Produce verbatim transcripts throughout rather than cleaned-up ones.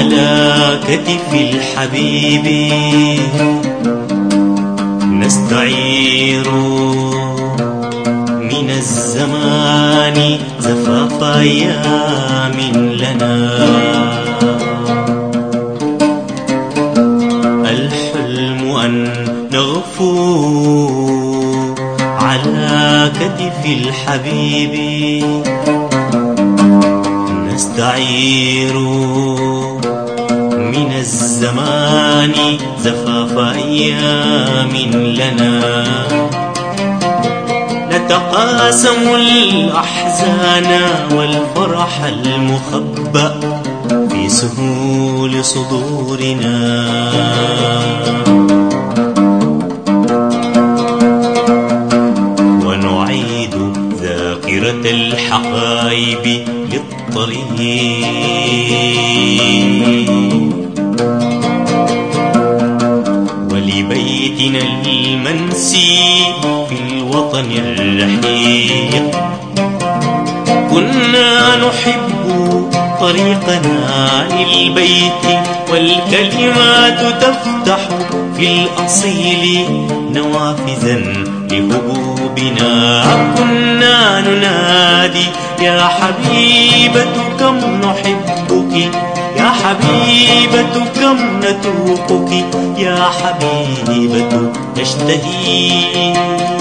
على كتف الحبيب نستعير من الزمان زفاف أيام لنا. الحلم أن نغفو على كتف الحبيب نستعير من الزمان زفاف أيام لنا. نتقاسم الأحزان والفرح المخبأ في سهول صدورنا. ونعيد ذاكرة الحقائب للطريق ولبيتنا المنسي في الوطن الرحيق. كنا نحب طريقنا للبيت والكلمات تفتح في الأصيل نوافذا لهبوبنا. كنا ننادي يا حبيبة كم نحبك، يا حبيبة كم نتوقك، يا حبيبة نشتهي.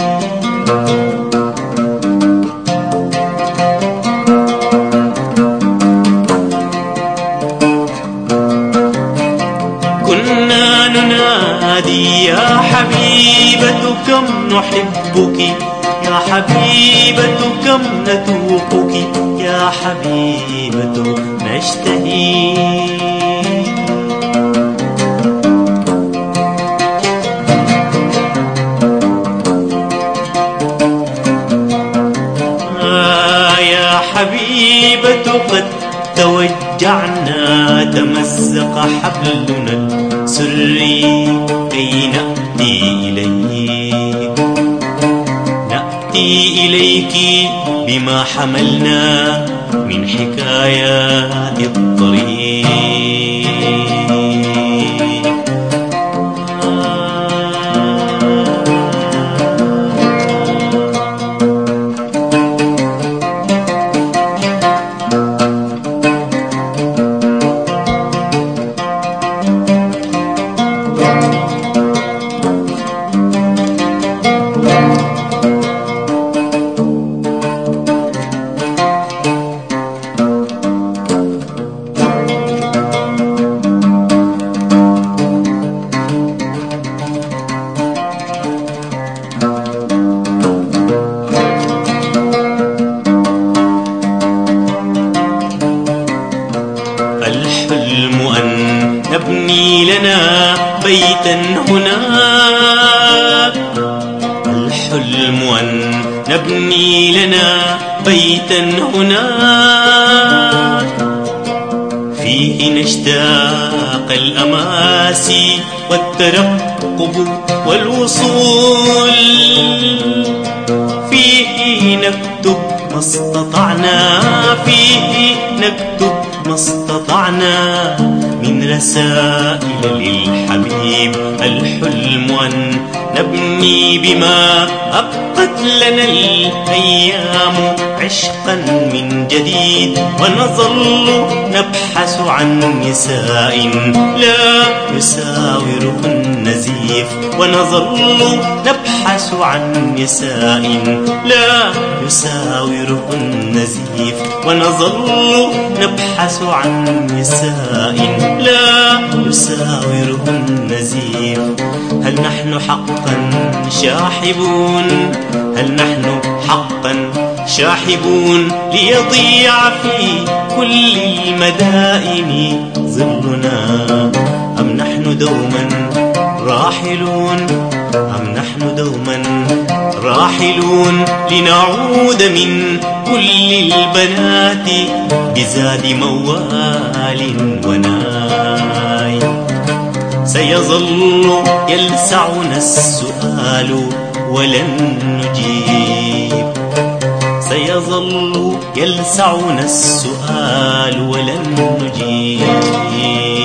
كنا ننادي يا حبيبة كم نحبك، يا حبيبة كم نتوقك، يا حبيبة نشتهي. آه يا حبيبة قد توجعنا تمزق حبلنا السري كي نأتي إليك، نأتي إليك بما حملنا من حكايات الطريق. الحلم أن نبني لنا بيتا هناك، الحلم أن نبني لنا بيتا هناك فيه نشتاق الأماسي والترقب والوصول، فيه نكتب ما استطعنا، فيه نكتب ما استطعنا من رسائل للحبيب. الحلم أن نبني بما أبقت لنا الأيام عشقا من جديد، ونظل نبحث عن نساء لا يساورهن نزيف، ونظل نبحث عن نساء لا يساورهن نزيف، ونظل نبحث عن نساء لا يساورهن نزيف. هل نحن حقا شاحبون؟ هل نحن حقا شاحبون ليضيع في كل المدائن ظلنا؟ أم نحن دوما راحلون؟ أم نحن دوما راحلون لنعود من كل البنات بزاد موال وناي؟ سيظل يلسعنا السؤال ولن نجيب، سيظل يلسعنا السؤال ولن نجيب.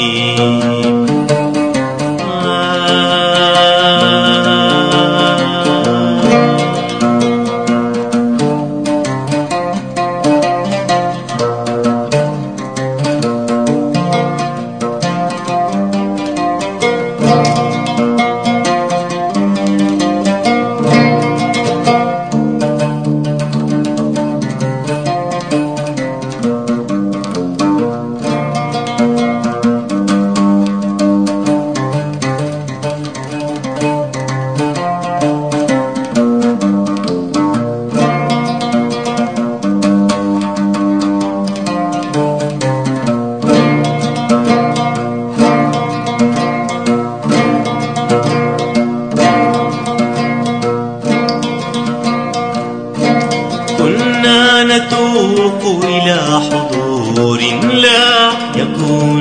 كنا نتوق إلى حضور لا يكون،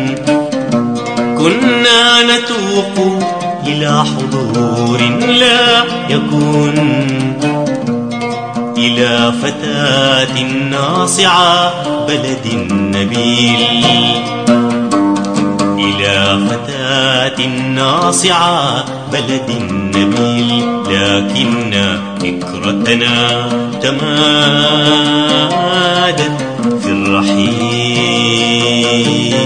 كنا نتوق إلى حضور لا يكون، إلى فتاة ناصعة بلد نبيل، إلى فتاة ناصعة بلد نبيل، لكن فكرتنا تمادت في الرحيل.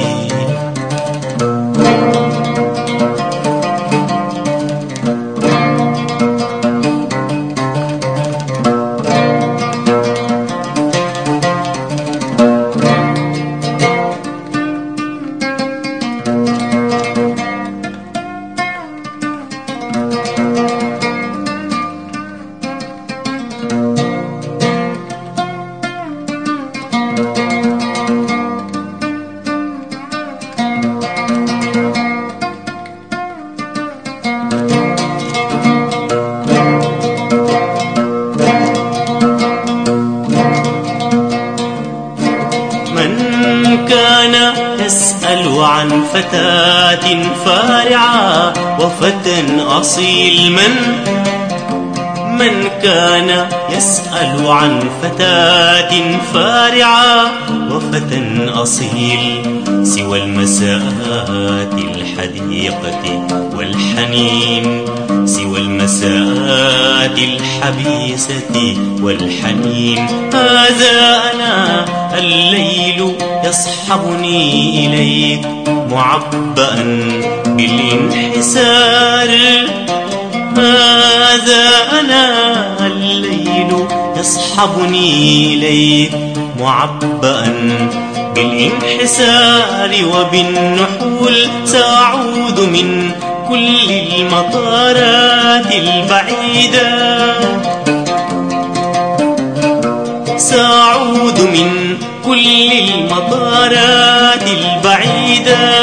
يسأل عن فتاة فارعة وفتى أصيل، من من كان يسأل عن فتاة فارعة وفتى أصيل، سوى المساءات الحديقة والحنين، سوى المساءات الحبيسة والحنين. هذا أنا الليل يصحبني إليك معبأ بالانحسار، هذا أنا الليل يصحبني إليك معبأ بالانحسار وبالنحول. سأعود من كل المطارات البعيدة، سأعود من كل المطارات البعيدة،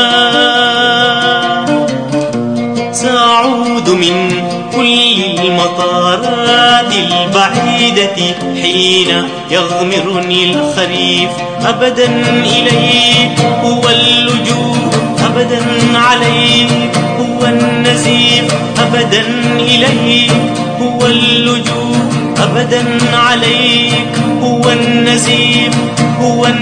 سأعود من كل المطارات البعيدة حين يغمرني الخريف. أبدا إليك هو اللجوء، أبدا عليك هو النزيف، أبدا إليك هو اللجوء، أبدا عليك هو النزيف، هو